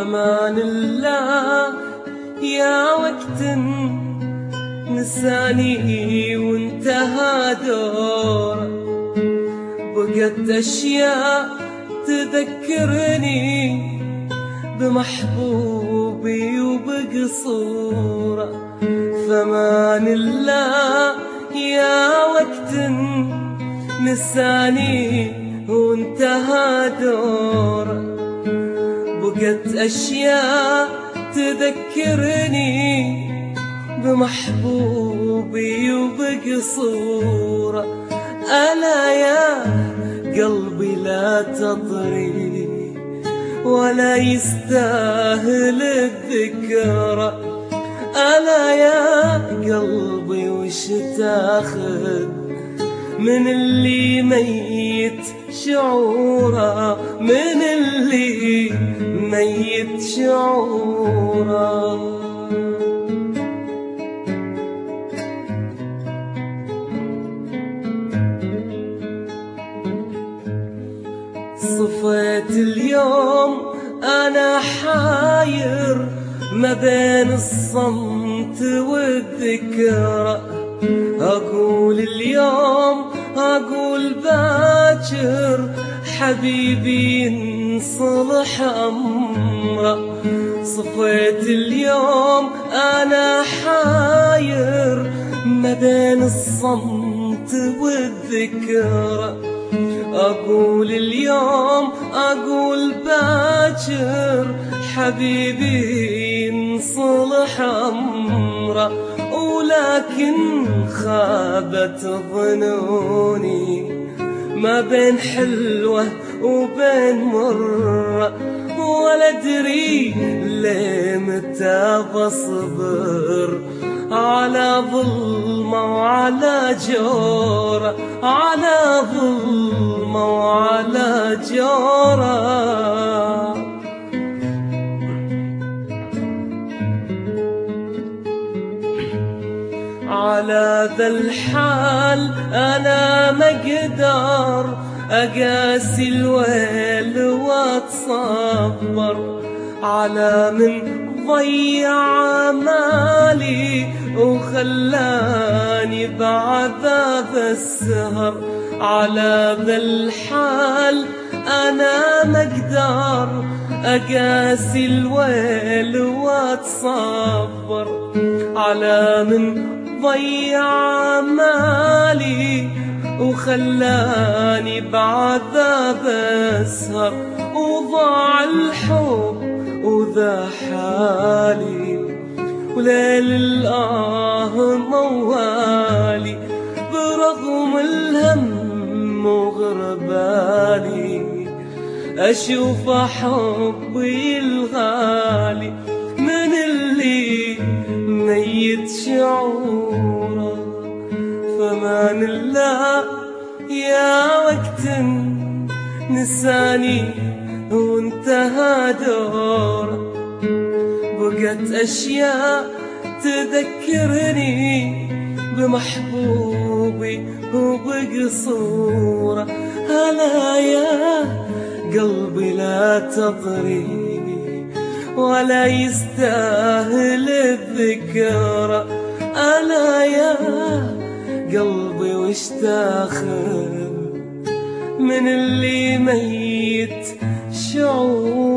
فمان الله يا وقت نساني وانتهى دور، بقت أشياء تذكرني بمحبوبي وبقصوره. فمان الله يا وقت نساني وانتهى دور، بقت أشياء تذكرني بمحبوبي وبقصوره. ألا يا قلبي لا تطري ولا يستاهل الذكرى. ألا يا قلبي وش تاخذ من اللي ميت شعوره، من اللي ميت شعوره. صفيت اليوم أنا حاير ما بين الصمت والذكرى. أقول اليوم أقول باكر حبيبي ينصلح أمره. صفيت اليوم أنا حاير ما بين الصمت والذكرى. أقول اليوم أقول باكر حبيبي ينصلح أمره. ولكن خابت ظنوني ما بين حلوة وبين مرة، ولا أدري ليه متى بصبر على ظلمة وعلى جورة، على ظلمة وعلى جورة. على ذا الحال أنا ما أقدر أقاسي الويل وأتصبر على من ضيع مالي وخلاني بعذاب السهر. على ذا الحال أنا ما أقدر أقاسي الويل وأتصبر على من ضيع مالي وخلاني بعذاب أسهر. وضاع الحب وذا حالي وليل الآه موالي، برغم الهم وغربالي أشوف حبي الغالي من اللي ميت شعوره. فمان الله يا وقت نساني وانتهى دوره، بقت أشياء تذكرني بمحبوبي وبقصوره. هلا يا قلبي لا تطري ولا يستاهل الذكرى. ألا يا قلبي وش تاخذ من اللي ميت شعور.